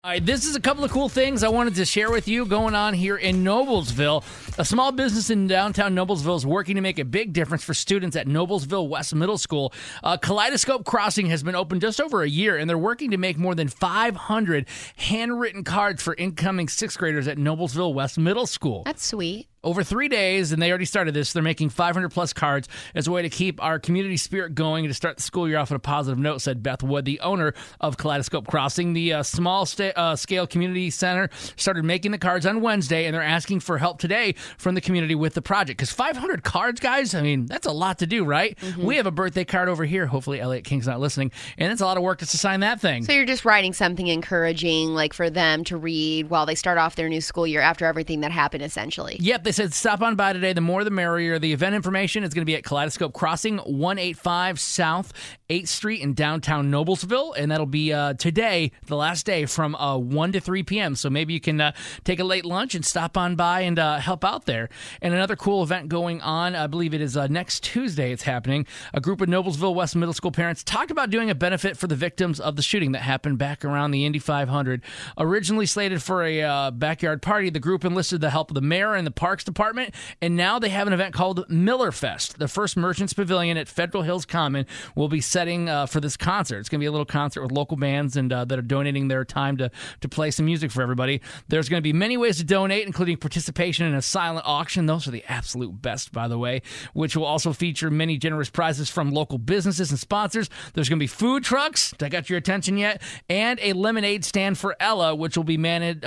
All right, this is a couple of cool things I wanted to share with you going on here in Noblesville. A small business in downtown Noblesville is working to make a big difference for students at Noblesville West Middle School. Kaleidoscope Crossing has been open just over a year, and they're working to make more than 500 handwritten cards for incoming sixth graders at Noblesville West Middle School. That's sweet. Over 3 days, and they already started this, they're making 500-plus cards as a way to keep our community spirit going and to start the school year off on a positive note, said Beth Wood, the owner of Kaleidoscope Crossing. The small-scale community center started making the cards on Wednesday, and they're asking for help today from the community with the project. Because 500 cards, guys, I mean, that's a lot to do, right? Mm-hmm. We have a birthday card over here. Hopefully Elliot King's not listening, and it's a lot of work just to sign that thing. So you're just writing something encouraging, like for them to read while they start off their new school year after everything that happened, essentially. Yep, they said stop on by today. The more the merrier. The event information is going to be at Kaleidoscope Crossing, 185 South 8th Street in downtown Noblesville, and that'll be today, the last day, from 1 to 3 p.m. So maybe you can take a late lunch and stop on by and help out there. And another cool event going on, I believe it is next Tuesday it's happening. A group of Noblesville West Middle School parents talked about doing a benefit for the victims of the shooting that happened back around the Indy 500. Originally slated for a backyard party, the group enlisted the help of the mayor and the Parks Department, and now they have an event called Miller Fest. The First Merchants Pavilion at Federal Hills Common will be setting for this concert. It's going to be a little concert with local bands and that are donating their time to play some music for everybody. There's going to be many ways to donate, including participation in a silent auction. Those are the absolute best, by the way, which will also feature many generous prizes from local businesses and sponsors. There's going to be food trucks. Did I got your attention yet? And a lemonade stand for Ella, which will be manned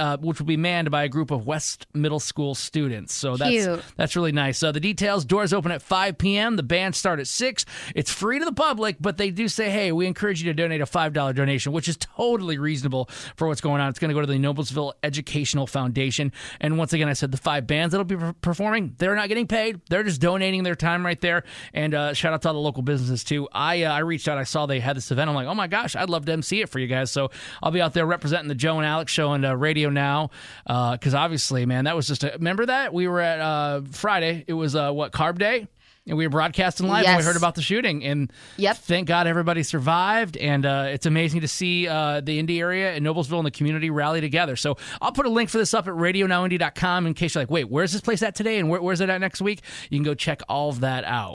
by a group of West Middle School students. So that's really nice. The details, doors open at 5 p.m. The band start at 6. It's free to the public, but they do say, hey, we encourage you to donate a $5 donation, which is totally reasonable for what's going on. It's going to go to the Noblesville Educational Foundation. And once again, I said the 5 bands that'll be performing, they're not getting paid. They're just donating their time right there. And shout out to all the local businesses, too. I reached out. I saw they had this event. I'm like, oh, my gosh, I'd love to MC it for you guys. So I'll be out there representing the Joe and Alex show and Radio Now. Because obviously, man, that was just remember that? We were at Friday. It was, Carb Day? And we were broadcasting live when we heard about the shooting. And thank God everybody survived. And it's amazing to see the Indy area and Noblesville and the community rally together. So I'll put a link for this up at radionowindy.com in case you're like, wait, where's this place at today? And where's it at next week? You can go check all of that out.